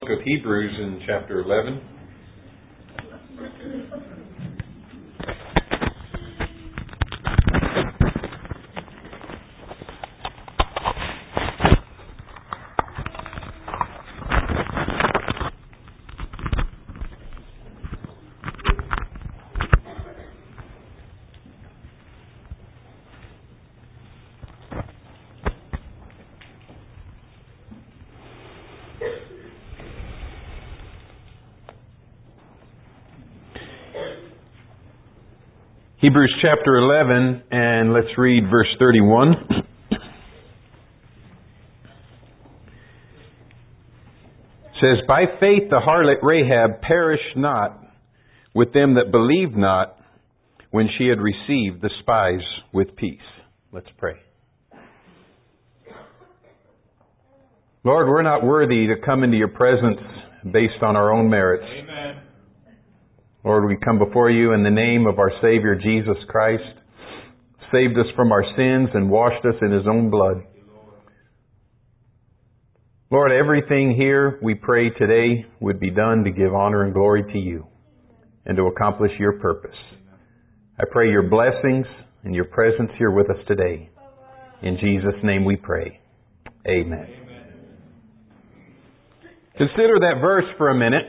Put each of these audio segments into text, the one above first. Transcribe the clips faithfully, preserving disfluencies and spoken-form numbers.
Book of Hebrews in chapter eleven. Hebrews chapter eleven, and let's read verse thirty-one. It says, "By faith the harlot Rahab perished not with them that believed not, when she had received the spies with peace." Let's pray. Lord, we're not worthy to come into your presence based on our own merits. Amen. Lord, we come before you in the name of our Savior, Jesus Christ, saved us from our sins and washed us in His own blood. Lord, everything here we pray today would be done to give honor and glory to you and to accomplish your purpose. I pray your blessings and your presence here with us today. In Jesus' name we pray. Amen. Amen. Consider that verse for a minute.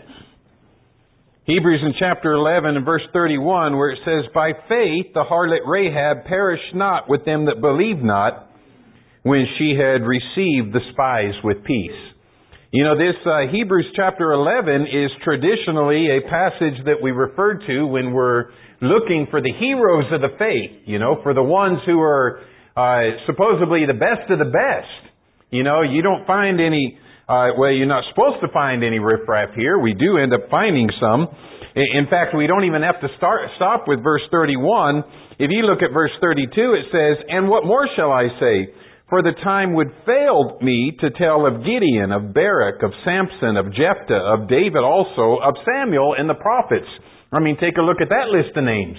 Hebrews in chapter eleven and verse thirty-one, where it says, "By faith the harlot Rahab perished not with them that believed not, when she had received the spies with peace." You know, this uh, Hebrews chapter eleven is traditionally a passage that we refer to when we're looking for the heroes of the faith, you know, for the ones who are uh, supposedly the best of the best. You know, you don't find any... Uh, well, you're not supposed to find any riffraff here. We do end up finding some. In fact, we don't even have to start stop with verse thirty-one. If you look at verse thirty-two, it says, "And what more shall I say? For the time would fail me to tell of Gideon, of Barak, of Samson, of Jephthah, of David also, of Samuel and the prophets." I mean, take a look at that list of names.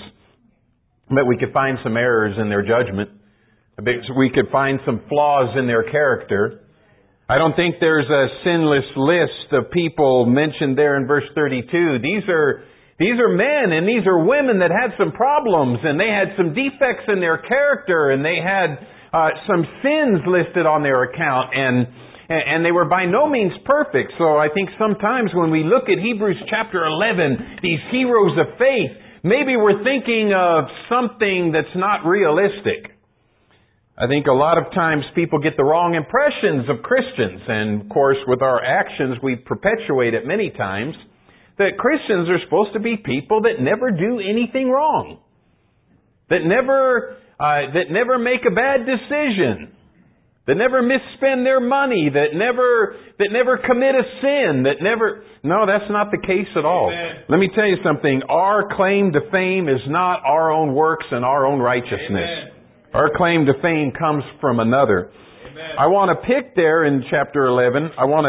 But we could find some errors in their judgment. We could find some flaws in their character. I don't think there's a sinless list of people mentioned there in verse thirty-two. These are, these are men and these are women that had some problems and they had some defects in their character and they had uh, some sins listed on their account and, and they were by no means perfect. So I think sometimes when we look at Hebrews chapter eleven, these heroes of faith, maybe we're thinking of something that's not realistic. I think a lot of times people get the wrong impressions of Christians, and of course with our actions we perpetuate it many times, that Christians are supposed to be people that never do anything wrong, that never uh, that never make a bad decision, that never misspend their money, that never that never commit a sin, that never... No, that's not the case at all. Amen. Let me tell you something. Our claim to fame is not our own works and our own righteousness. Amen. Our claim to fame comes from another. Amen. I want to pick there in chapter eleven. I want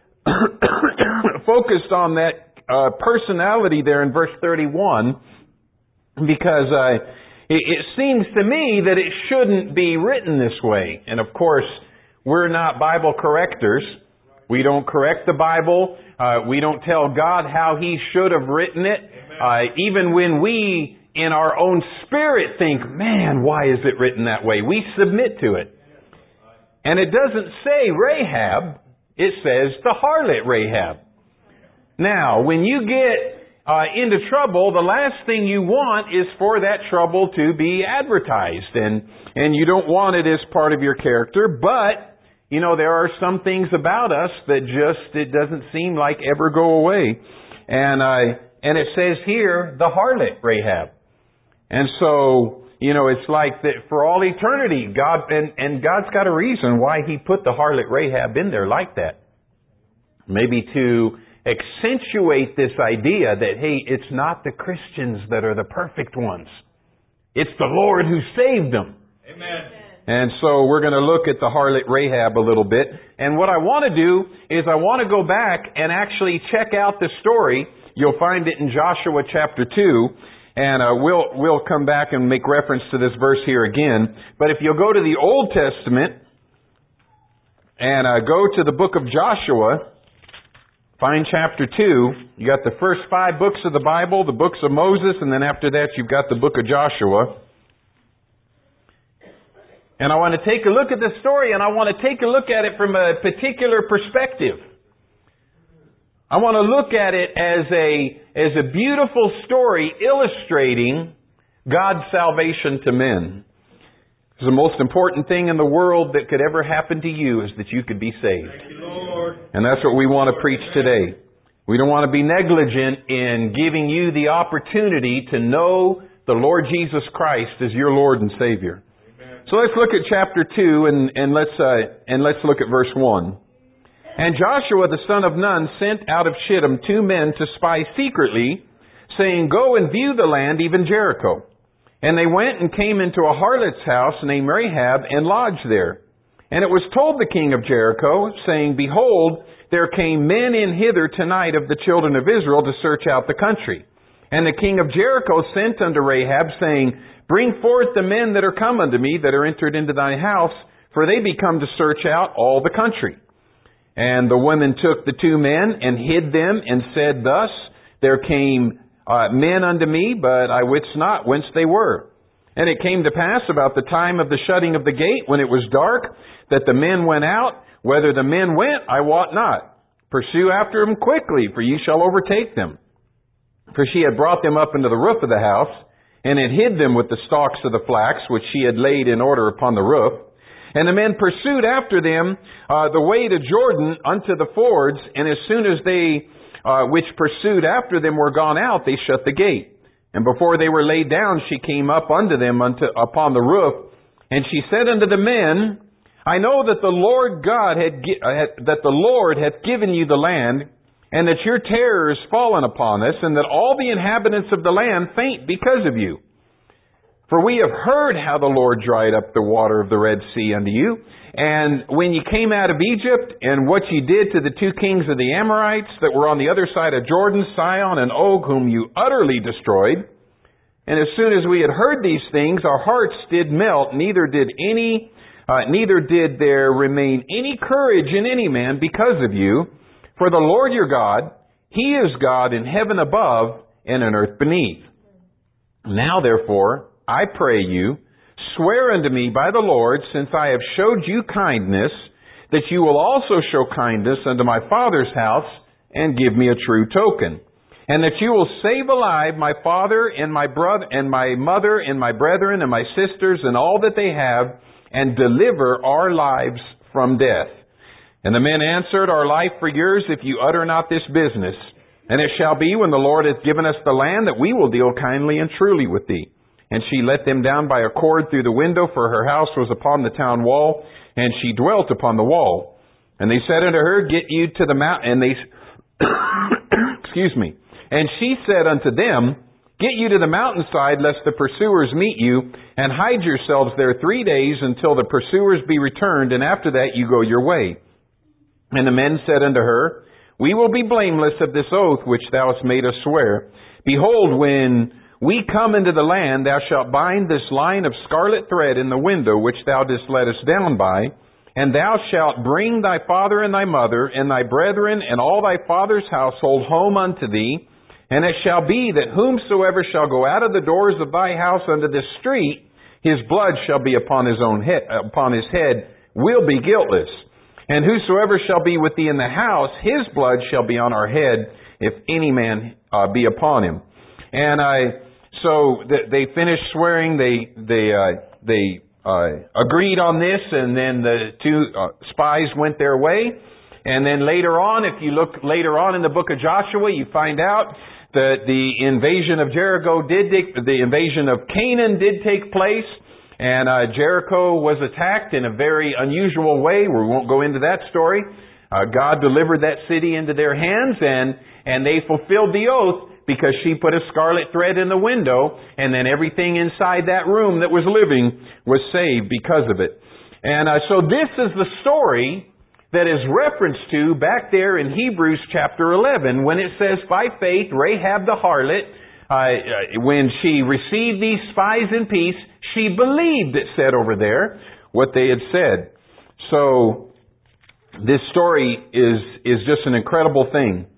to focus on that uh, personality there in verse thirty-one, because uh, it, it seems to me that it shouldn't be written this way. And of course, we're not Bible correctors. We don't correct the Bible. Uh, we don't tell God how He should have written it. Uh, even when we, in our own spirit, think, man, why is it written that way? We submit to it. And it doesn't say Rahab. It says the harlot Rahab. Now, when you get uh, into trouble, the last thing you want is for that trouble to be advertised. And, and you don't want it as part of your character. But, you know, there are some things about us that just, it doesn't seem like ever go away. And, uh, and it says here, the harlot Rahab. And so, you know, it's like that for all eternity, God, and, and God's got a reason why He put the harlot Rahab in there like that. Maybe to accentuate this idea that, hey, it's not the Christians that are the perfect ones. It's the Lord who saved them. Amen. And so we're going to look at the harlot Rahab a little bit. And what I want to do is I want to go back and actually check out the story. You'll find it in Joshua chapter two. And uh, we'll we'll come back and make reference to this verse here again. But if you'll go to the Old Testament and uh, go to the book of Joshua, find chapter two. You got the first five books of the Bible, the books of Moses, and then after that you've got the book of Joshua. And I want to take a look at the story, and I want to take a look at it from a particular perspective. I want to look at it as a, as a beautiful story illustrating God's salvation to men. The most important thing in the world that could ever happen to you is that you could be saved. Thank you, Lord. And that's what we want to preach today. We don't want to be negligent in giving you the opportunity to know the Lord Jesus Christ as your Lord and Savior. Amen. So let's look at chapter two and, and let's uh, and let's look at verse one. And Joshua the son of Nun sent out of Shittim two men to spy secretly, saying, "Go and view the land, even Jericho." And they went and came into a harlot's house named Rahab and lodged there. And it was told the king of Jericho, saying, "Behold, there came men in hither tonight of the children of Israel to search out the country." And the king of Jericho sent unto Rahab, saying, "Bring forth the men that are come unto me, that are entered into thy house, for they be come to search out all the country." And the women took the two men and hid them, and said thus, "There came Uh, men unto me, but I wist not whence they were. And it came to pass about the time of the shutting of the gate, when it was dark, that the men went out. Whether the men went, I wot not. Pursue after them quickly, for ye shall overtake them." For she had brought them up into the roof of the house, and had hid them with the stalks of the flax, which she had laid in order upon the roof. And the men pursued after them uh, the way to Jordan unto the fords, and as soon as they Uh, which pursued after them were gone out, they shut the gate. And before they were laid down, she came up unto them unto, upon the roof, and she said unto the men, "I know that the Lord God had, uh, had that the Lord hath given you the land, and that your terror is fallen upon us, and that all the inhabitants of the land faint because of you. For we have heard how the Lord dried up the water of the Red Sea unto you, and when ye came out of Egypt, and what ye did to the two kings of the Amorites that were on the other side of Jordan, Sihon and Og, whom you utterly destroyed. And as soon as we had heard these things, our hearts did melt, neither did any, uh, neither did there remain any courage in any man because of you. For the Lord your God, He is God in heaven above and in earth beneath. Now therefore, I pray you, swear unto me by the Lord, since I have showed you kindness, that you will also show kindness unto my father's house, and give me a true token, and that you will save alive my father and my brother and my mother and my brethren and my sisters and all that they have, and deliver our lives from death." And the men answered, "Our life for yours, if you utter not this business. And it shall be, when the Lord hath given us the land, that we will deal kindly and truly with thee." And she let them down by a cord through the window, for her house was upon the town wall, and she dwelt upon the wall. And they said unto her, "Get you to the mountain," and they, excuse me, and she said unto them, "Get you to the mountainside, lest the pursuers meet you, and hide yourselves there three days until the pursuers be returned, and after that you go your way." And the men said unto her, "We will be blameless of this oath which thou hast made us swear. Behold, when we come into the land, thou shalt bind this line of scarlet thread in the window which thou didst let us down by, and thou shalt bring thy father and thy mother, and thy brethren, and all thy father's household home unto thee. And it shall be that whomsoever shall go out of the doors of thy house unto this street, his blood shall be upon his own head, upon his head, will be guiltless. And whosoever shall be with thee in the house, his blood shall be on our head, if any man uh, be upon him." And I, so th- they finished swearing. They they uh, they uh, agreed on this, and then the two uh, spies went their way. And then later on, if you look later on in the book of Joshua, you find out that the invasion of Jericho did take, the invasion of Canaan did take place, and uh, Jericho was attacked in a very unusual way. We won't go into that story. Uh, God delivered that city into their hands, and and they fulfilled the oath, because she put a scarlet thread in the window, and then everything inside that room that was living was saved because of it. And uh, so this is the story that is referenced to back there in Hebrews chapter eleven, when it says, by faith, Rahab the harlot, uh, when she received these spies in peace, she believed, it said over there, what they had said. So this story is is just an incredible thing.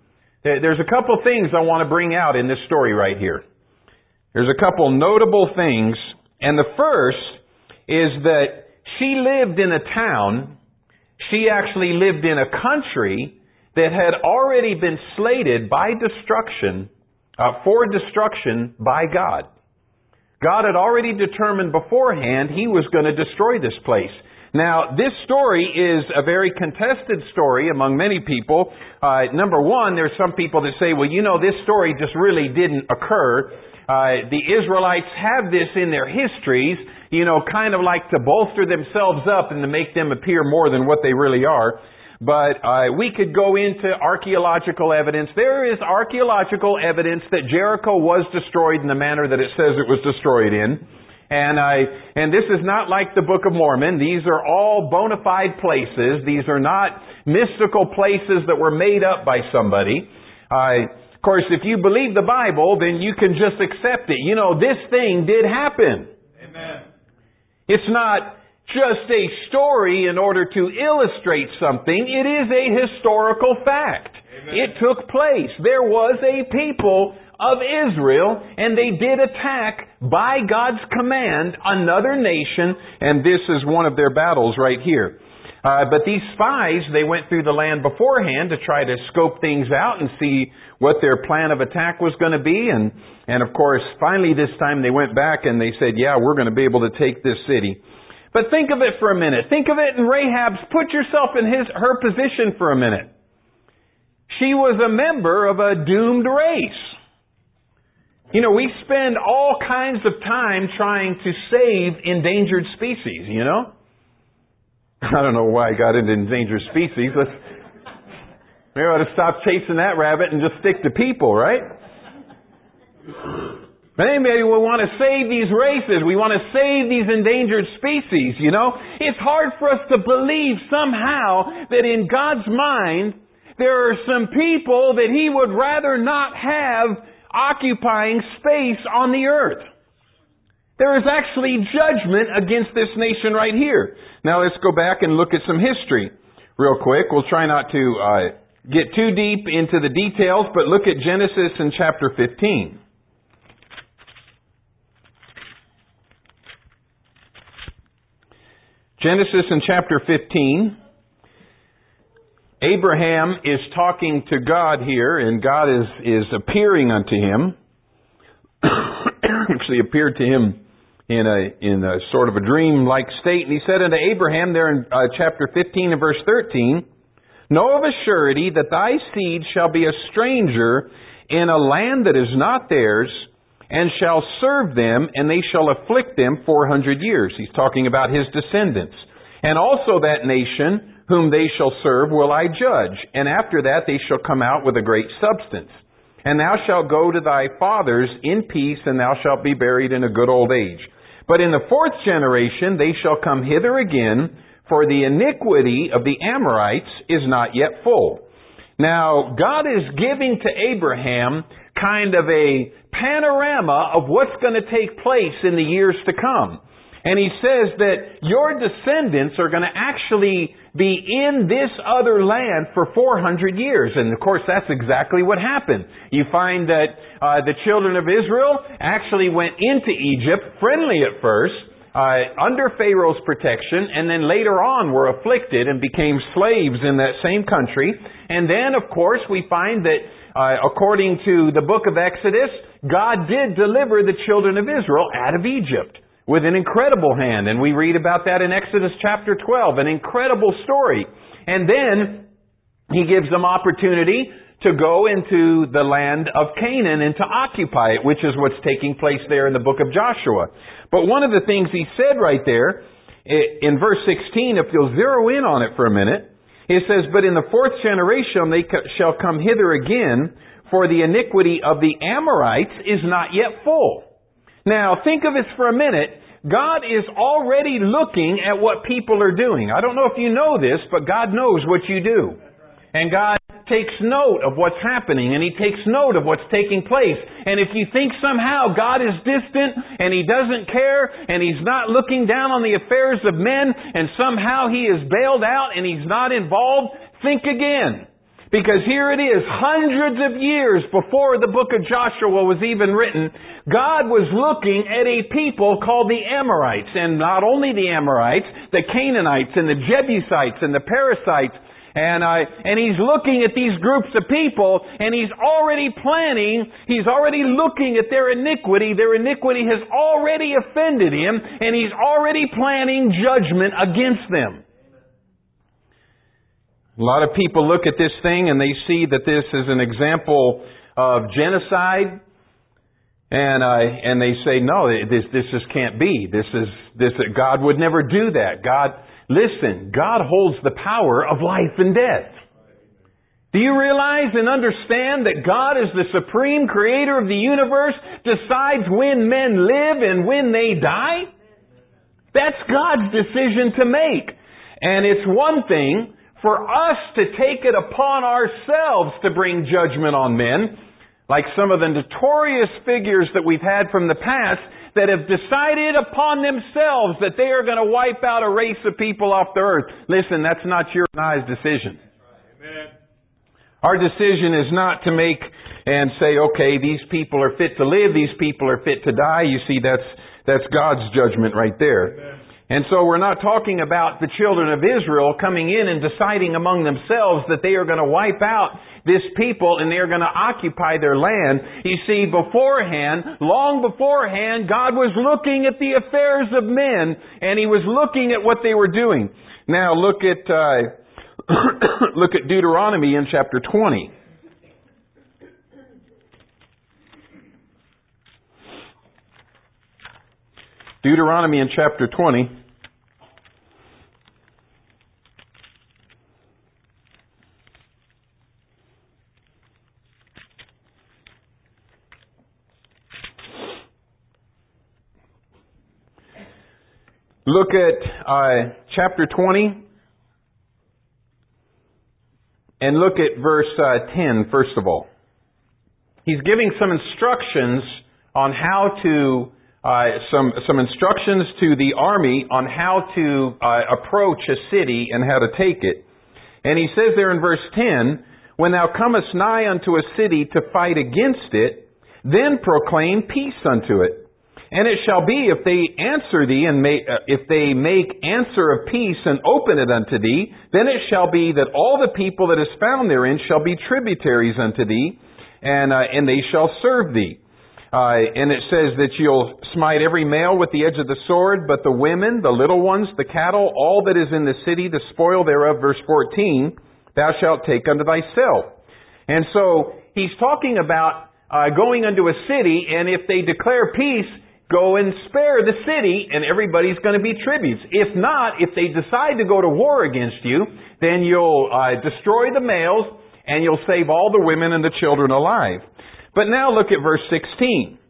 There's a couple things I want to bring out in this story right here. There's a couple notable things. And the first is that she lived in a town, she actually lived in a country that had already been slated by destruction, uh, for destruction by God. God had already determined beforehand He was going to destroy this place. Now, this story is a very contested story among many people. Uh, number one, there's some people that say, well, you know, this story just really didn't occur. Uh, the Israelites have this in their histories, you know, kind of like to bolster themselves up and to make them appear more than what they really are. But uh, we could go into archaeological evidence. There is archaeological evidence that Jericho was destroyed in the manner that it says it was destroyed in. And I, and this is not like the Book of Mormon. These are all bona fide places. These are not mystical places that were made up by somebody. Uh, of course, if you believe the Bible, then you can just accept it. You know, this thing did happen. Amen. It's not just a story in order to illustrate something. It is a historical fact. Amen. It took place. There was a people of Israel, and they did attack by God's command another nation, and this is one of their battles right here. Uh, but these spies, they went through the land beforehand to try to scope things out and see what their plan of attack was going to be, and, and of course, finally this time they went back and they said, yeah, we're going to be able to take this city. But think of it for a minute. Think of it in Rahab's. Put yourself in his, her position for a minute. She was a member of a doomed race. You know, we spend all kinds of time trying to save endangered species, you know? I don't know why I got into endangered species. Let's, maybe I ought to stop chasing that rabbit and just stick to people, right? Maybe we want to save these races. We want to save these endangered species, you know? It's hard for us to believe somehow that in God's mind, there are some people that He would rather not have occupying space on the earth. There is actually judgment against this nation right here. Now let's go back and look at some history real quick. We'll try not to uh, get too deep into the details, but look at Genesis in chapter fifteen. Genesis in chapter fifteen. Abraham is talking to God here, and God is, is appearing unto him. Actually appeared to him in a, in a sort of a dream-like state. And He said unto Abraham there in uh, chapter fifteen and verse thirteen, Know of a surety that thy seed shall be a stranger in a land that is not theirs, and shall serve them, and they shall afflict them four hundred years. He's talking about his descendants. And also that nation whom they shall serve will I judge, and after that they shall come out with a great substance. And thou shalt go to thy fathers in peace, and thou shalt be buried in a good old age. But in the fourth generation they shall come hither again, for the iniquity of the Amorites is not yet full. Now, God is giving to Abraham kind of a panorama of what's going to take place in the years to come. And He says that your descendants are going to actually be in this other land for four hundred years. And of course, that's exactly what happened. You find that uh, the children of Israel actually went into Egypt, friendly at first, uh, under Pharaoh's protection, and then later on were afflicted and became slaves in that same country. And then, of course, we find that uh, according to the book of Exodus, God did deliver the children of Israel out of Egypt with an incredible hand. And we read about that in Exodus chapter twelve, an incredible story. And then He gives them opportunity to go into the land of Canaan and to occupy it, which is what's taking place there in the book of Joshua. But one of the things He said right there, in verse sixteen, if you'll zero in on it for a minute, it says, But in the fourth generation they shall come hither again, for the iniquity of the Amorites is not yet full. Now, think of this for a minute. God is already looking at what people are doing. I don't know if you know this, but God knows what you do. And God takes note of what's happening, and He takes note of what's taking place. And if you think somehow God is distant, and He doesn't care, and He's not looking down on the affairs of men, and somehow He is bailed out and He's not involved, think again. Because here it is, hundreds of years before the book of Joshua was even written, God was looking at a people called the Amorites. And not only the Amorites, the Canaanites and the Jebusites and the Perizzites. And, uh, and He's looking at these groups of people, and He's already planning, He's already looking at their iniquity. Their iniquity has already offended Him, and He's already planning judgment against them. A lot of people look at this thing and they see that this is an example of genocide, and uh, and they say, no, this this just can't be. This is this God would never do that. God, listen, God holds the power of life and death. Do you realize and understand that God is the supreme creator of the universe, decides when men live and when they die? That's God's decision to make. And it's one thing for us to take it upon ourselves to bring judgment on men, like some of the notorious figures that we've had from the past that have decided upon themselves that they are going to wipe out a race of people off the earth. Listen, that's not your and I's decision. Amen. Our decision is not to make and say, okay, these people are fit to live, these people are fit to die. You see, that's that's God's judgment right there. Amen. And so we're not talking about the children of Israel coming in and deciding among themselves that they are going to wipe out this people and they are going to occupy their land. You see, beforehand, long beforehand, God was looking at the affairs of men, and He was looking at what they were doing. Now look at uh, look at Deuteronomy in chapter twenty. Deuteronomy in chapter twenty. Look at uh, chapter twenty and look at verse uh, ten, first of all. He's giving some instructions on how to Uh, some some instructions to the army on how to uh, approach a city and how to take it. And he says there in verse ten, when thou comest nigh unto a city to fight against it, then proclaim peace unto it. And it shall be, if they answer thee, and make, uh, if they make answer of peace and open it unto thee, then it shall be that all the people that is found therein shall be tributaries unto thee, and uh, and they shall serve thee. Uh, and it says that you'll smite every male with the edge of the sword, but the women, the little ones, the cattle, all that is in the city, the spoil thereof, verse fourteen, thou shalt take unto thyself. And so, he's talking about uh, going unto a city, and if they declare peace, go and spare the city, and everybody's going to be tributes. If not, if they decide to go to war against you, then you'll uh, destroy the males, and you'll save all the women and the children alive. But now look at verse sixteen.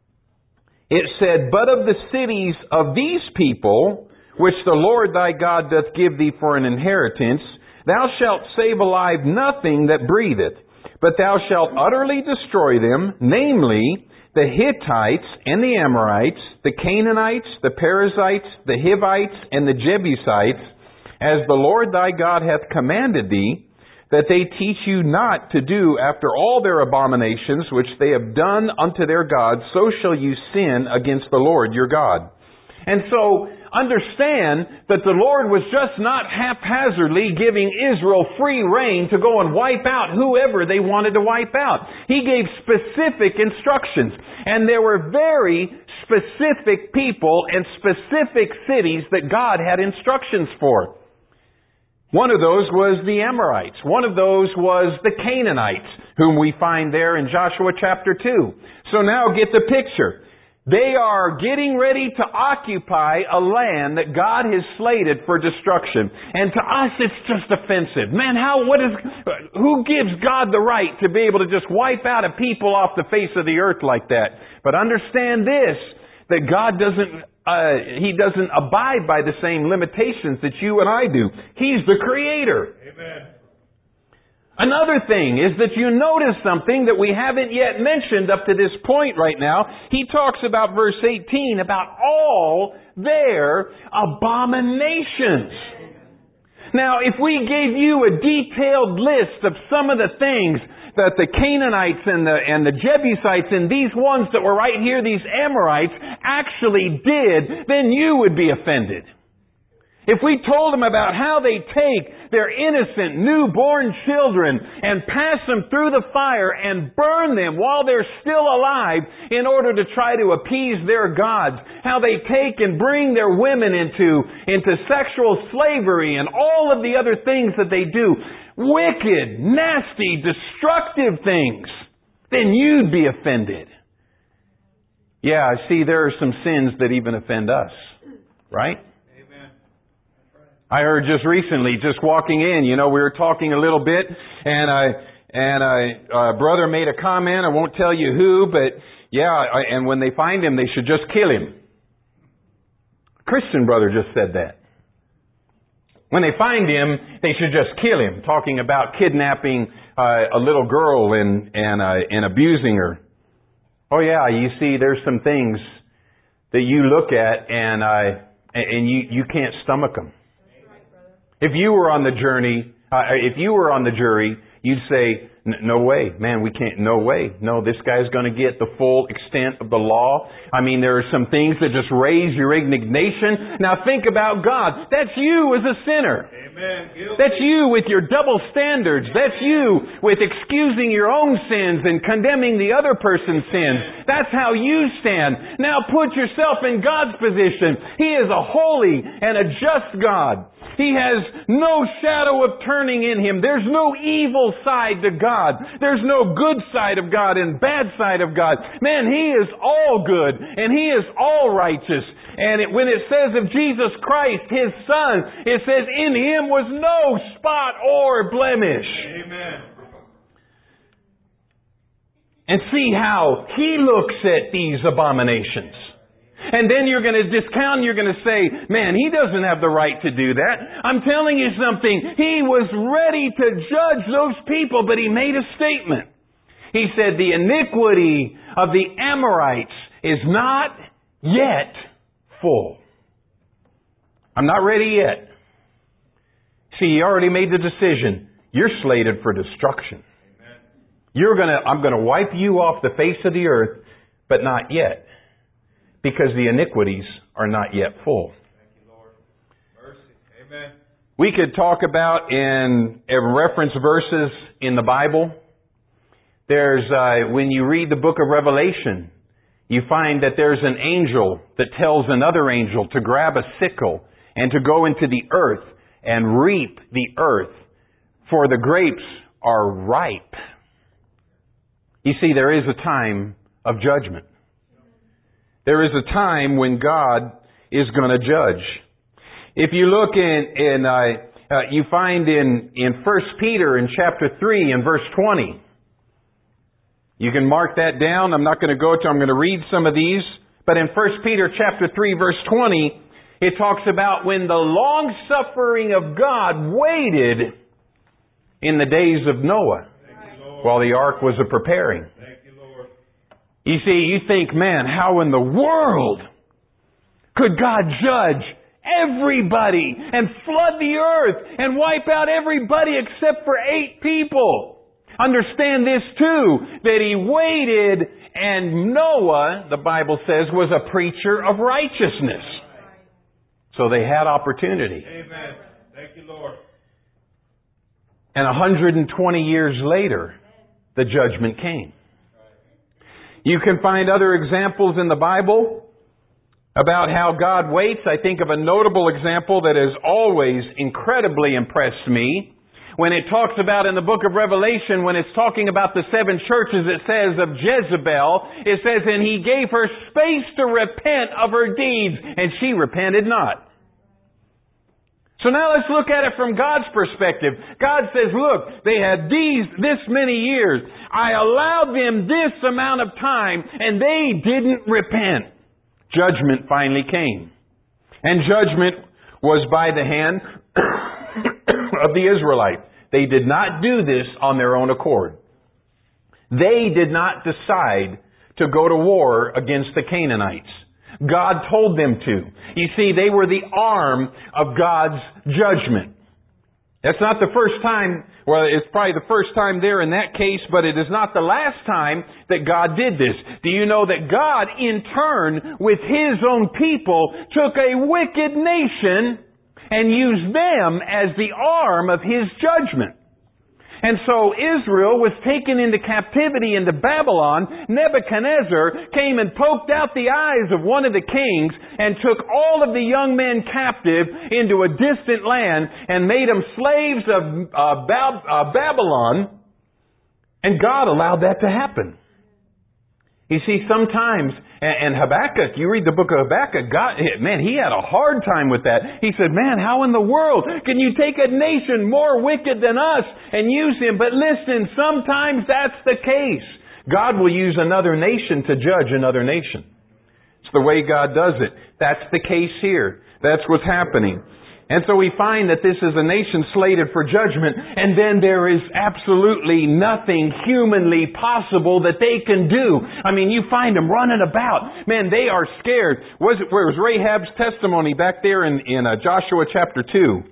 It said, but of the cities of these people, which the Lord thy God doth give thee for an inheritance, thou shalt save alive nothing that breatheth, but thou shalt utterly destroy them, namely, the Hittites and the Amorites, the Canaanites, the Perizzites, the Hivites, and the Jebusites, as the Lord thy God hath commanded thee, that they teach you not to do after all their abominations which they have done unto their gods, so shall you sin against the Lord your God. And so, understand that the Lord was just not haphazardly giving Israel free rein to go and wipe out whoever they wanted to wipe out. He gave specific instructions. And there were very specific people and specific cities that God had instructions for. One of those was the Amorites. One of those was the Canaanites, whom we find there in Joshua chapter two. So now get the picture. They are getting ready to occupy a land that God has slated for destruction. And to us, it's just offensive. Man, how, what is, who gives God the right to be able to just wipe out a people off the face of the earth like that? But understand this, that God doesn't, uh, He doesn't abide by the same limitations that you and I do. He's the Creator. Amen. Another thing is that you notice something that we haven't yet mentioned up to this point right now. He talks about verse eighteen, about all their abominations. Now, if we gave you a detailed list of some of the things that the Canaanites and the, and the Jebusites and these ones that were right here, these Amorites, actually did, then you would be offended. If we told them about how they take their innocent newborn children and pass them through the fire and burn them while they're still alive in order to try to appease their gods, how they take and bring their women into, into sexual slavery and all of the other things that they do, wicked, nasty, destructive things, then you'd be offended. Yeah, I see there are some sins that even offend us, right? I heard just recently, just walking in, you know, we were talking a little bit, and I and I, a brother made a comment. I won't tell you who, but yeah, I, and when they find him, they should just kill him. A Christian brother just said that. When they find him, they should just kill him. Talking about kidnapping uh, a little girl and and uh, and abusing her. Oh yeah, you see, there's some things that you look at and uh, and you you can't stomach them. If you were on the journey, uh, if you were on the jury, you'd say, no way, man, we can't, no way. No, this guy's going to get the full extent of the law. I mean, there are some things that just raise your indignation. Now think about God. That's you as a sinner. Amen. That's you with your double standards. That's you with excusing your own sins and condemning the other person's sins. That's how you stand. Now put yourself in God's position. He is a holy and a just God. He has no shadow of turning in Him. There's no evil side to God. There's no good side of God and bad side of God. Man, He is all good and He is all righteous. And it, when it says of Jesus Christ, His Son, it says in Him was no spot or blemish. Amen. And see how He looks at these abominations. And then you're going to discount and you're going to say, man, He doesn't have the right to do that. I'm telling you something. He was ready to judge those people, but He made a statement. He said, the iniquity of the Amorites is not yet full. I'm not ready yet. See, He already made the decision. You're slated for destruction. Amen. You're going to, I'm going to wipe you off the face of the earth, but not yet. Because the iniquities are not yet full. Thank you, Lord. Mercy. Amen. We could talk about in reference verses in the Bible. There's, uh, when you read the book of Revelation, you find that there's an angel that tells another angel to grab a sickle and to go into the earth and reap the earth, for the grapes are ripe. You see, there is a time of judgment. There is a time when God is going to judge. If you look in, in uh, uh, you find in, in First Peter in chapter three and verse twenty. You can mark that down. I'm not going to go to, I'm going to read some of these. But in First Peter chapter three verse twenty, it talks about when the long suffering of God waited in the days of Noah while the ark was a preparing. You see, you think, man, how in the world could God judge everybody and flood the earth and wipe out everybody except for eight people? Understand this too, that He waited, and Noah, the Bible says, was a preacher of righteousness. So they had opportunity. Amen. Thank you, Lord. And one hundred twenty years later, the judgment came. You can find other examples in the Bible about how God waits. I think of a notable example that has always incredibly impressed me. When it talks about in the book of Revelation, when it's talking about the seven churches, it says of Jezebel, it says, and He gave her space to repent of her deeds, and she repented not. So now let's look at it from God's perspective. God says, look, they had these, this many years. I allowed them this amount of time, and they didn't repent. Judgment finally came. And judgment was by the hand of the Israelites. They did not do this on their own accord. They did not decide to go to war against the Canaanites. God told them to. You see, they were the arm of God's judgment. That's not the first time, well, it's probably the first time there in that case, but it is not the last time that God did this. Do you know that God, in turn, with His own people, took a wicked nation and used them as the arm of His judgment? And so Israel was taken into captivity into Babylon. Nebuchadnezzar came and poked out the eyes of one of the kings and took all of the young men captive into a distant land and made them slaves of uh, Bab- uh, Babylon. And God allowed that to happen. You see, sometimes, and Habakkuk, you read the book of Habakkuk, God, man, he had a hard time with that. He said, man, how in the world can you take a nation more wicked than us and use him? But listen, sometimes that's the case. God will use another nation to judge another nation. It's the way God does it. That's the case here. That's what's happening. And so we find that this is a nation slated for judgment, and then there is absolutely nothing humanly possible that they can do. I mean, you find them running about. Man, they are scared. Was it, where was Rahab's testimony back there in, in uh, Joshua chapter two?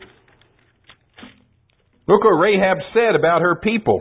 Look what Rahab said about her people.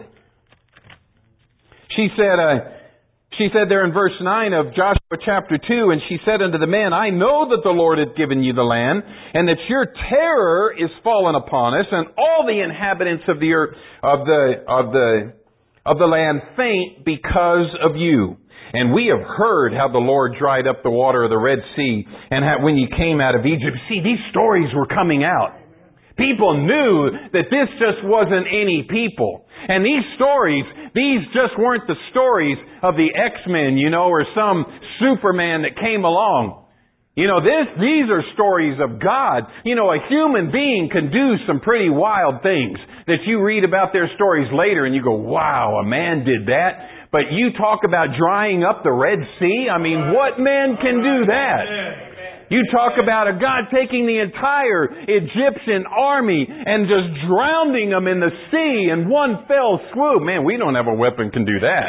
She said, uh, She said there in verse nine of Joshua chapter two, and she said unto the men, I know that the Lord hath given you the land, and that your terror is fallen upon us, and all the inhabitants of the earth, of the, of the, of the land faint because of you. And we have heard how the Lord dried up the water of the Red Sea, and how when you came out of Egypt. See, these stories were coming out. People knew that this just wasn't any people. And these stories, these just weren't the stories of the X-Men, you know, or some Superman that came along. You know, this, these are stories of God. You know, a human being can do some pretty wild things that you read about their stories later and you go, wow, a man did that. But you talk about drying up the Red Sea. I mean, what man can do that? You talk about a God taking the entire Egyptian army and just drowning them in the sea in one fell swoop. Man, we don't have a weapon can do that.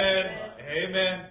Amen.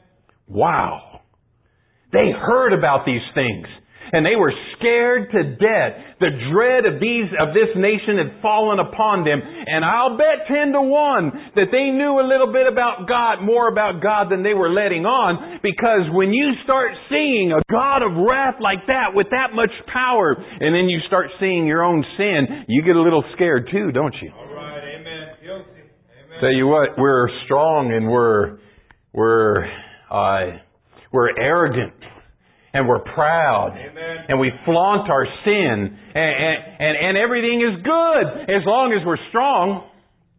Wow. They heard about these things. And they were scared to death. The dread of these of this nation had fallen upon them. And I'll bet ten to one that they knew a little bit about God, more about God than they were letting on. Because when you start seeing a God of wrath like that with that much power, and then you start seeing your own sin, you get a little scared too, don't you? All right, amen. Guilty. Amen. Tell you what, we're strong and we're we're uh, we're arrogant. And we're proud. Amen. And we flaunt our sin. And, and, and, and everything is good as long as we're strong.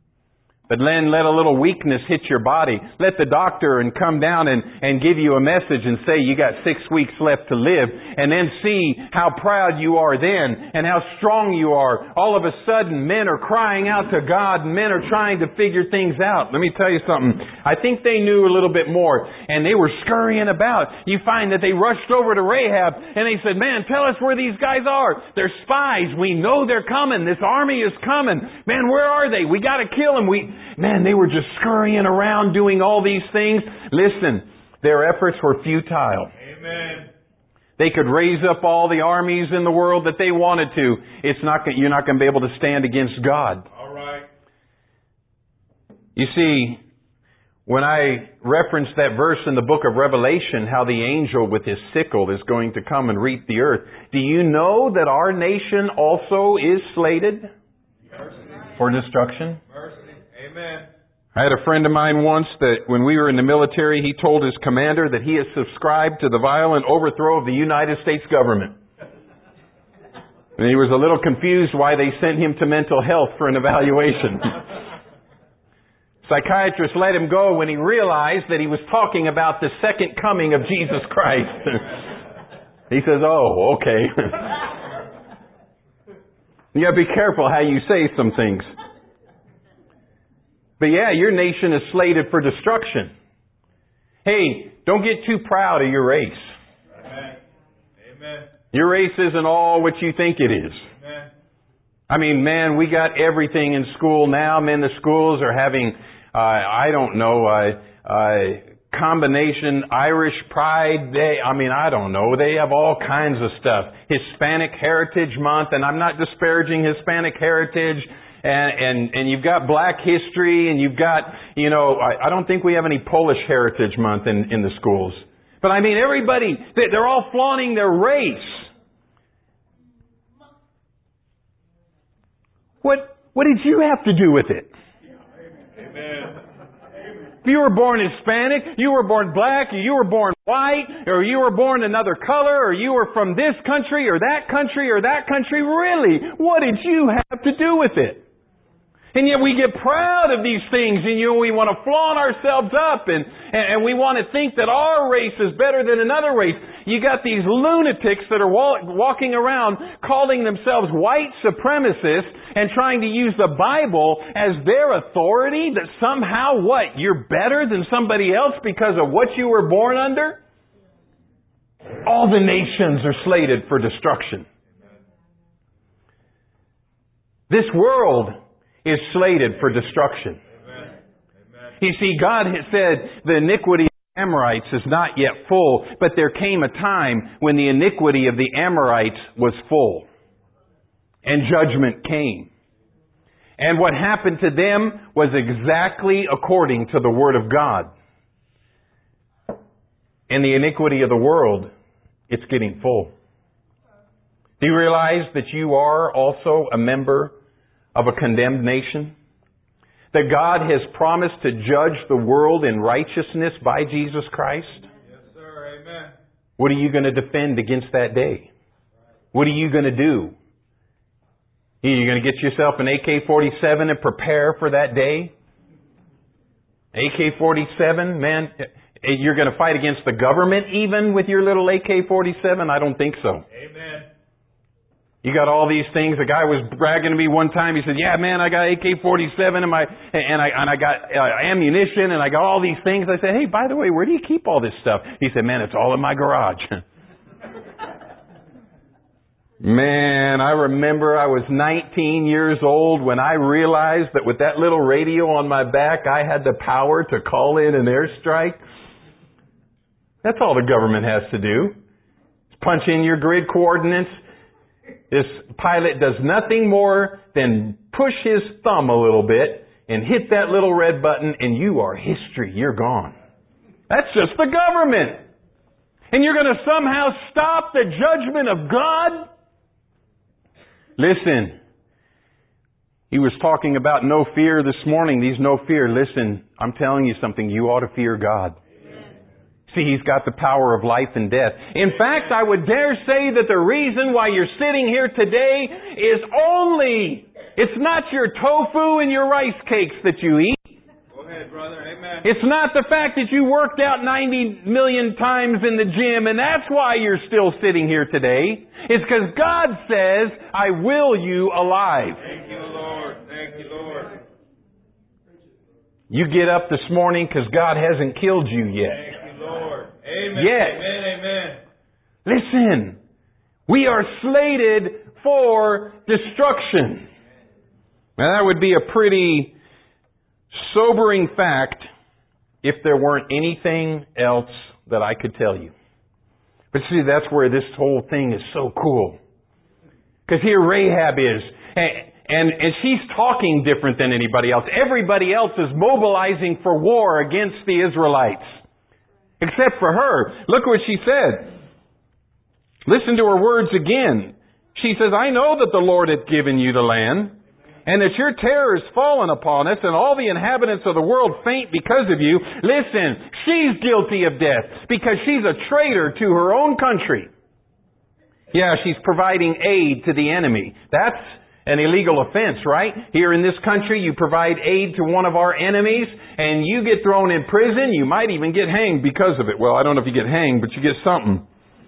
But then let a little weakness hit your body. Let the doctor and come down and, and give you a message and say you got six weeks left to live. And then see how proud you are then and how strong you are. All of a sudden men are crying out to God and men are trying to figure things out. Let me tell you something. I think they knew a little bit more and they were scurrying about. You find that they rushed over to Rahab and they said, man, tell us where these guys are. They're spies. We know they're coming. This army is coming. Man, where are they? We got to kill them. We... Man, they were just scurrying around doing all these things. Listen, their efforts were futile. Amen. They could raise up all the armies in the world that they wanted to. It's not, you're not going to be able to stand against God. All right. You see, when I referenced that verse in the book of Revelation, how the angel with his sickle is going to come and reap the earth, do you know that our nation also is slated for destruction? Mercy. Amen. I had a friend of mine once that when we were in the military, he told his commander that he has subscribed to the violent overthrow of the United States government. And he was a little confused why they sent him to mental health for an evaluation. Psychiatrist let him go when he realized that he was talking about the second coming of Jesus Christ. He says, oh, okay. You gotta be careful how you say some things. But yeah, your nation is slated for destruction. Hey, don't get too proud of your race. Amen. Amen. Your race isn't all what you think it is. Amen. I mean, man, we got everything in school now. Man, the schools are having, uh, I don't know, uh, uh, combination Irish Pride Day. I mean, I don't know. They have all kinds of stuff. Hispanic Heritage Month, and I'm not disparaging Hispanic heritage. and, and, and you've got Black history, and you've got, you know, I, I don't think we have any Polish Heritage Month in, in the schools. But I mean, everybody, they're all flaunting their race. What, what did you have to do with it? Amen. If you were born Hispanic, you were born black, or you were born white, or you were born another color, or you were from this country, or that country, or that country, really, what did you have to do with it? And yet we get proud of these things, and you know, we want to flaunt ourselves up, and, and we want to think that our race is better than another race. You got these lunatics that are walking around calling themselves white supremacists and trying to use the Bible as their authority, that somehow, what, you're better than somebody else because of what you were born under? All the nations are slated for destruction. This world is slated for destruction. Amen. Amen. You see, God has said the iniquity of the Amorites is not yet full, but there came a time when the iniquity of the Amorites was full. And judgment came. And what happened to them was exactly according to the Word of God. And the iniquity of the world, it's getting full. Do you realize that you are also a member of a condemned nation? That God has promised to judge the world in righteousness by Jesus Christ? Yes, sir. Amen. What are you going to defend against that day? What are you going to do? You're going to get yourself an A K forty-seven and prepare for that day? A K forty-seven, man, you're going to fight against the government even with your little A K forty-seven? I don't think so. Amen. You got all these things. A guy was bragging to me one time. He said, "Yeah, man, I got A K forty-seven and my and I and I got uh, ammunition and I got all these things." I said, "Hey, by the way, where do you keep all this stuff?" He said, "Man, it's all in my garage." Man, I remember I was nineteen years old when I realized that with that little radio on my back, I had the power to call in an airstrike. That's all the government has to do. Punch in your grid coordinates. This pilot does nothing more than push his thumb a little bit and hit that little red button, and you are history. You're gone. That's just the government. And you're going to somehow stop the judgment of God? Listen, he was talking about no fear this morning. These no fear. Listen, I'm telling you something. You ought to fear God. See, He's got the power of life and death. In fact, I would dare say that the reason why you're sitting here today is only, it's not your tofu and your rice cakes that you eat. Go ahead, brother. Amen. It's not the fact that you worked out ninety million times in the gym and that's why you're still sitting here today. It's because God says, I will you alive. Thank you, Lord. Thank you, Lord. You get up this morning because God hasn't killed you yet. Thank you, Lord. Amen. Yet. Amen. Amen. Listen, we are slated for destruction. Now that would be a pretty sobering fact if there weren't anything else that I could tell you. But see, that's where this whole thing is so cool. Because here Rahab is, and, and, and she's talking different than anybody else. Everybody else is mobilizing for war against the Israelites. Except for her. Look what she said. Listen to her words again. She says, I know that the Lord hath given you the land, and that your terror has fallen upon us, and all the inhabitants of the world faint because of you. Listen, she's guilty of death because she's a traitor to her own country. Yeah, she's providing aid to the enemy. That's an illegal offense, right? Here in this country, you provide aid to one of our enemies, and you get thrown in prison. You might even get hanged because of it. Well, I don't know if you get hanged, but you get something.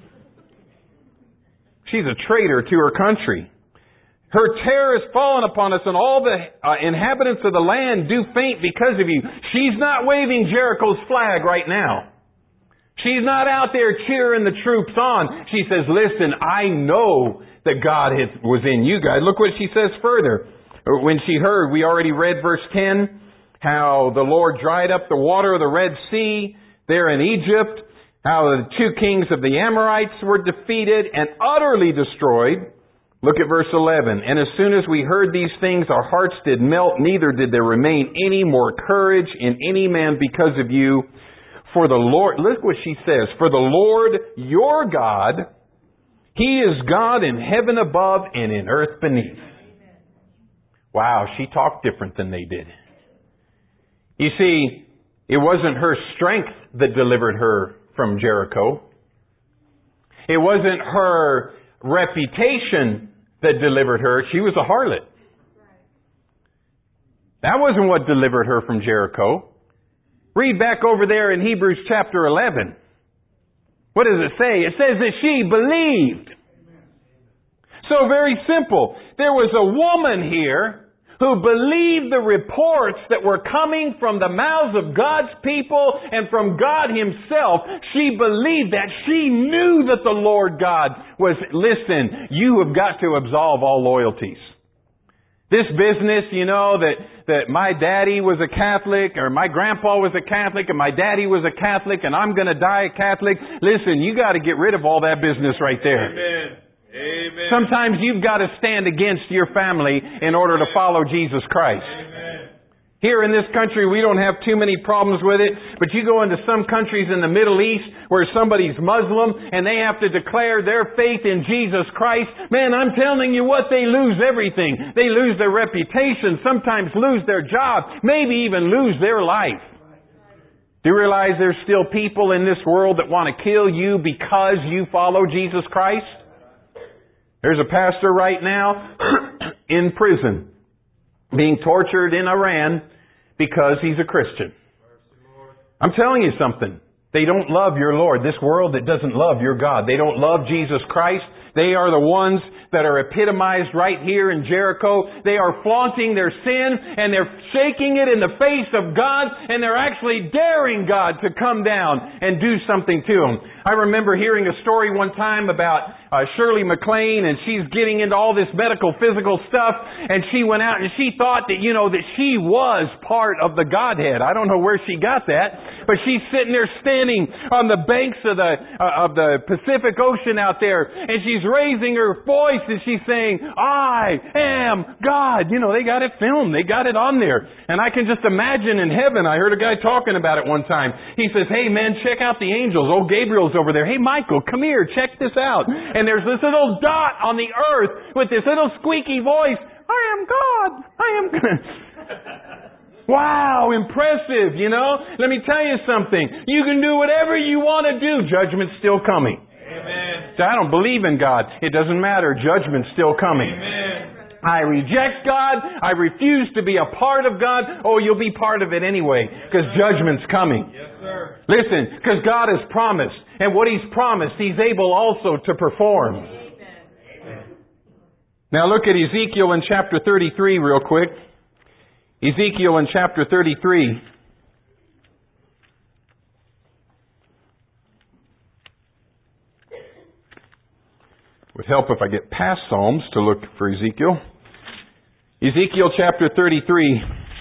She's a traitor to her country. Her terror has fallen upon us, and all the uh, inhabitants of the land do faint because of you. She's not waving Jericho's flag right now. She's not out there cheering the troops on. She says, listen, I know that God has, was in you guys. Look what she says further. When she heard, we already read verse ten, how the Lord dried up the water of the Red Sea there in Egypt, how the two kings of the Amorites were defeated and utterly destroyed. Look at verse eleven. And as soon as we heard these things, our hearts did melt, neither did there remain any more courage in any man because of you. For the Lord, look what she says, for the Lord your God, He is God in heaven above and in earth beneath. Wow, she talked different than they did. You see, it wasn't her strength that delivered her from Jericho. It wasn't her reputation that delivered her. She was a harlot. That wasn't what delivered her from Jericho. Read back over there in Hebrews chapter eleven. What does it say? It says that she believed. So very simple. There was a woman here who believed the reports that were coming from the mouths of God's people and from God Himself. She believed that. She knew that the Lord God was, listen, you have got to absolve all loyalties. This business, you know, that, that my daddy was a Catholic or my grandpa was a Catholic and my daddy was a Catholic and I'm going to die a Catholic. Listen, you got to get rid of all that business right there. Amen. Amen. Sometimes you've got to stand against your family in order to follow Jesus Christ. Amen. Here in this country, we don't have too many problems with it, but you go into some countries in the Middle East where somebody's Muslim and they have to declare their faith in Jesus Christ. Man, I'm telling you what, they lose everything. They lose their reputation, sometimes lose their job, maybe even lose their life. Do you realize there's still people in this world that want to kill you because you follow Jesus Christ? There's a pastor right now in prison being tortured in Iran because he's a Christian. I'm telling you something. They don't love your Lord. This world that doesn't love your God. They don't love Jesus Christ. They are the ones that are epitomized right here in Jericho. They are flaunting their sin and they're shaking it in the face of God and they're actually daring God to come down and do something to them. I remember hearing a story one time about uh, Shirley MacLaine, and she's getting into all this medical, physical stuff, and she went out and she thought that, you know, that she was part of the Godhead. I don't know where she got that, but she's sitting there standing on the banks of the uh, of the Pacific Ocean out there, and she's raising her voice and she's saying, I am God. You know, they got it filmed. They got it on there. And I can just imagine in heaven, I heard a guy talking about it one time. He says, hey man, check out the angels. Old Gabriel's over there. Hey Michael, come here, check this out. And there's this little dot on the earth with this little squeaky voice. I am God. I am God. Wow, impressive, you know. Let me tell you something. You can do whatever you want to do. Judgment's still coming. Amen. So I don't believe in God. It doesn't matter. Judgment's still coming. Amen. I reject God. I refuse to be a part of God. Oh, you'll be part of it anyway, because judgment's coming. Yes, sir. Listen, because God has promised. And what He's promised, He's able also to perform. Amen. Now look at Ezekiel in chapter thirty-three real quick. Ezekiel in chapter thirty-three. Would help if I get past Psalms to look for Ezekiel. Ezekiel chapter thirty-three.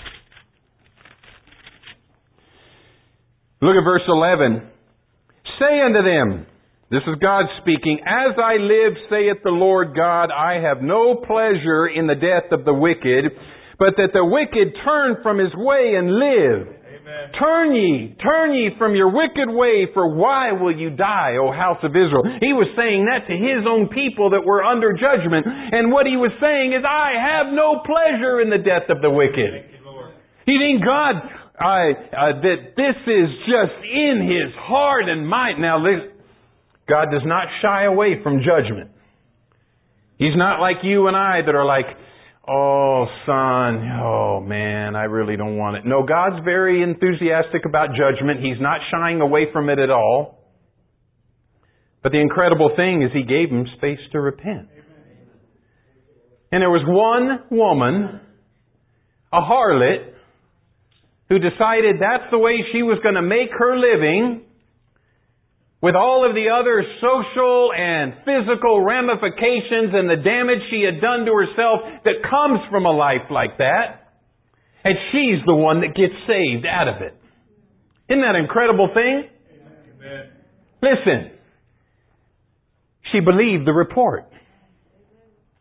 Look at verse eleven. Say unto them, this is God speaking, as I live, saith the Lord God, I have no pleasure in the death of the wicked, but that the wicked turn from his way and live. Amen. Turn ye, turn ye from your wicked way, for why will you die, O house of Israel? He was saying that to His own people that were under judgment. And what He was saying is, I have no pleasure in the death of the wicked. Thank you, Lord. You think God, I, uh, that this is just in His heart and mind. Now, God does not shy away from judgment. He's not like you and I that are like, oh, son, oh, man, I really don't want it. No, God's very enthusiastic about judgment. He's not shying away from it at all. But the incredible thing is He gave them space to repent. And there was one woman, a harlot, who decided that's the way she was going to make her living, with all of the other social and physical ramifications and the damage she had done to herself that comes from a life like that. And she's the one that gets saved out of it. Isn't that an incredible thing? Amen. Listen. She believed the report.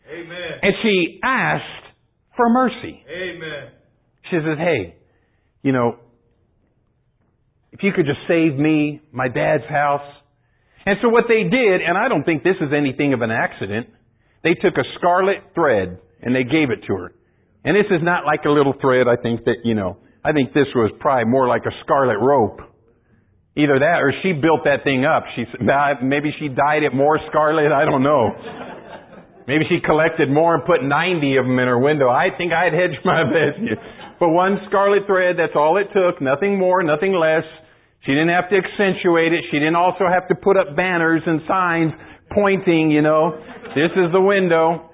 Amen. And she asked for mercy. Amen. She says, hey, you know, if you could just save me, my dad's house. And so what they did, and I don't think this is anything of an accident, they took a scarlet thread and they gave it to her. And this is not like a little thread. I think that, you know, I think this was probably more like a scarlet rope. Either that or she built that thing up. She maybe she dyed it more scarlet. I don't know. Maybe she collected more and put ninety of them in her window. I think I'd hedge my bet. But one scarlet thread, that's all it took. Nothing more, nothing less. She didn't have to accentuate it. She didn't also have to put up banners and signs pointing, you know, this is the window.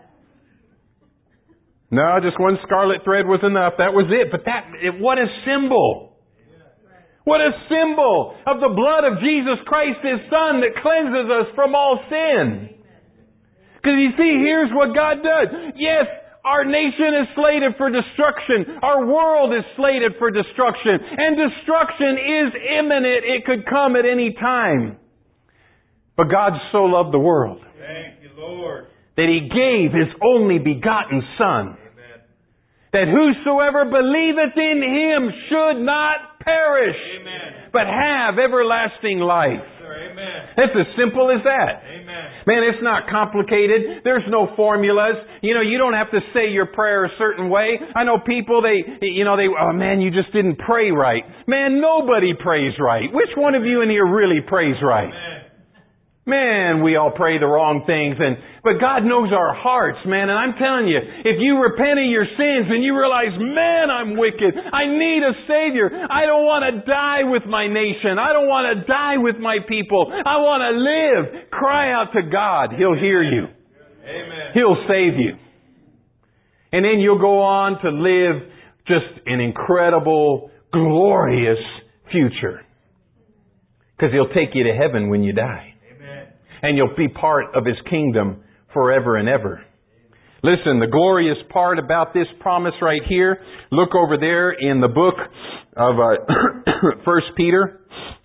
No, just one scarlet thread was enough. That was it. But that, it, what a symbol. What a symbol of the blood of Jesus Christ, His Son, that cleanses us from all sin. Because you see, here's what God does. Yes, our nation is slated for destruction. Our world is slated for destruction. And destruction is imminent. It could come at any time. But God so loved the world. Thank you, Lord. That He gave His only begotten Son. Amen. That whosoever believeth in Him should not perish. Amen. But have everlasting life. Sir, amen. It's as simple as that. Amen. Man, it's not complicated. There's no formulas. You know, you don't have to say your prayer a certain way. I know people, they, you know, they, oh man, you just didn't pray right. Man, nobody prays right. Which one of you in here really prays right? Amen. Man, we all pray the wrong things, and but God knows our hearts, man. And I'm telling you, if you repent of your sins and you realize, man, I'm wicked. I need a Savior. I don't want to die with my nation. I don't want to die with my people. I want to live. Cry out to God. He'll hear you. Amen. He'll save you. And then you'll go on to live just an incredible, glorious future. Because He'll take you to heaven when you die. And you'll be part of His kingdom forever and ever. Listen, the glorious part about this promise right here, look over there in the book of uh, First Peter.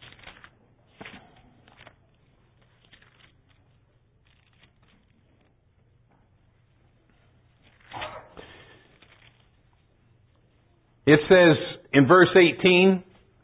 It says in verse eighteen,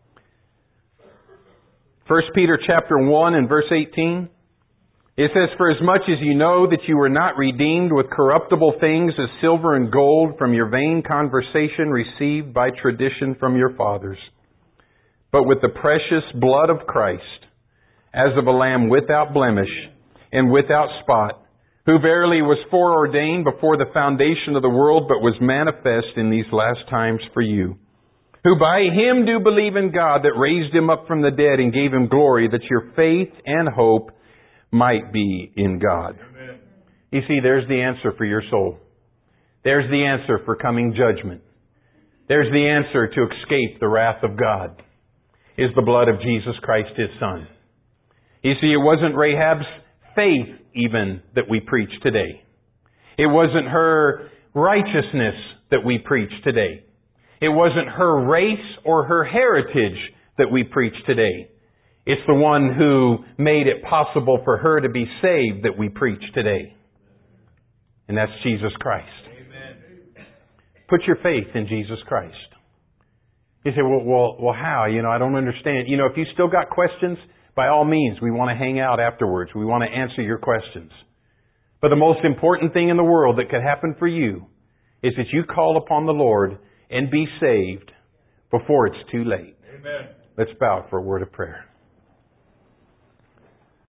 First Peter chapter one and verse eighteen, it says, for as much as you know that you were not redeemed with corruptible things as silver and gold from your vain conversation received by tradition from your fathers, but with the precious blood of Christ, as of a lamb without blemish and without spot, who verily was foreordained before the foundation of the world, but was manifest in these last times for you, who by Him do believe in God, that raised Him up from the dead and gave Him glory, that your faith and hope might be in God. Amen. You see, there's the answer for your soul. There's the answer for coming judgment. There's the answer to escape the wrath of God, is the blood of Jesus Christ, His Son. You see, it wasn't Rahab's faith even that we preach today. It wasn't her righteousness that we preach today. It wasn't her race or her heritage that we preach today. It's the one who made it possible for her to be saved that we preach today. And that's Jesus Christ. Amen. Put your faith in Jesus Christ. You say, well, well, well, how? You know, I don't understand. You know, if you still got questions, by all means, we want to hang out afterwards. We want to answer your questions. But the most important thing in the world that could happen for you is that you call upon the Lord and be saved before it's too late. Amen. Let's bow for a word of prayer.